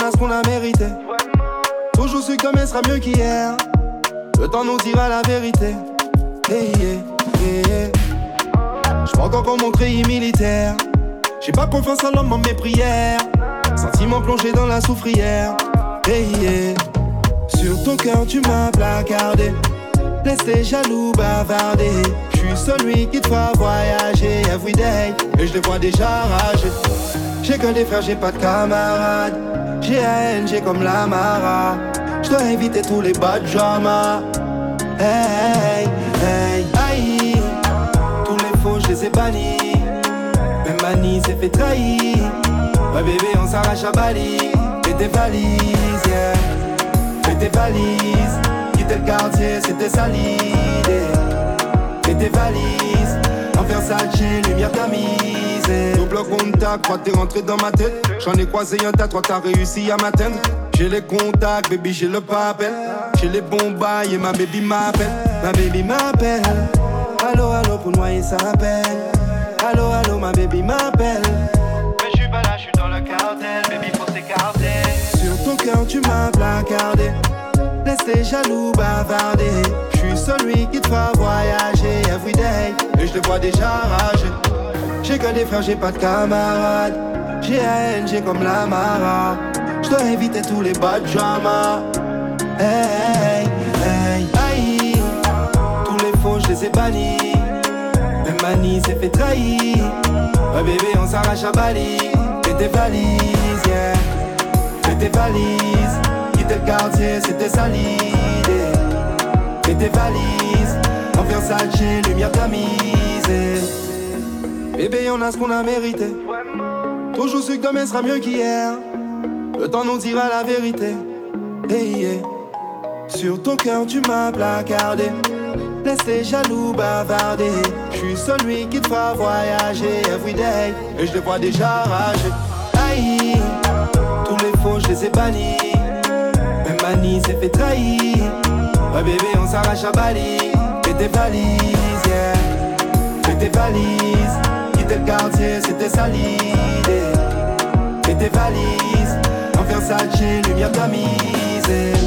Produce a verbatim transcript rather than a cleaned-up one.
a ce qu'on a mérité. Toujours su que demain sera mieux qu'hier. Le temps nous dira la vérité. Hey, yeah, yeah. J'prends encore comme mon treillis militaire. J'ai pas confiance en l'homme en mes prières. Sentiments plongés dans la soufrière. Hey, yeah. Sur ton cœur tu m'as placardé. Laisse tes jaloux bavarder. J'suis celui qui te fera voyager everyday. Et je les vois déjà rager. J'ai que des frères, j'ai pas de camarades. J'ai A N, j'ai comme la Mara. J'dois éviter tous les bad dramas. Hey, hey, aïe. Tous les faux, j'les ai bannis. Même Mani s'est fait trahir. Ouais bébé, on s'arrache à Bali. Fais tes valises, yeah. Fais tes valises. Quitter le quartier, c'était sali. Fais tes valises. En Versace, lumière tamisée. Double contact, crois t'es rentré dans ma tête. J'en ai croisé un tas, toi t'as réussi à m'atteindre. J'ai les contacts, baby, j'ai le papel. J'ai les bons bails et ma baby m'appelle. Ma baby m'appelle. Allo, allo, pour noyer sa peine. Allo, allo, ma baby m'appelle. Mais j'suis pas là, j'suis dans le cartel. Baby, faut s'écarter. Sur ton cœur, tu m'as placardé. Laisse tes jaloux bavarder. J'suis celui qui te fera voyager everyday. Et je te vois déjà rager. J'ai que des frères, j'ai pas de camarades. J'ai A N, j'ai comme la Mara. J'dois éviter tous les bad dramas. Hey, hey, aïe. Tous les faux, j'les ai bannis. Même Mani s'est fait trahir. Ouais bébé, on s'arrache à Bali. Fais tes valises, yeah. Fais tes valises. Quitter le quartier, c'était sali. Fais tes valises. En Versace, lumière tamisée. Bébé, on a ce qu'on a mérité. Toujours su que demain sera mieux qu'hier. Le temps nous dira la vérité. Hey, yeah. Sur ton cœur tu m'as placardé. Laisse tes jaloux bavarder. J'suis celui qui te fera voyager everyday. Et je les vois déjà rager. Aïe. Tous les faux j'les ai bannis. Même Mani s'est fait trahir. Ouais bébé on s'arrache à Bali. Fais tes valises, yeah. Fais tes valises. Quitter le quartier c'était sali. Fais tes valises. En Versace, lumière tamisée.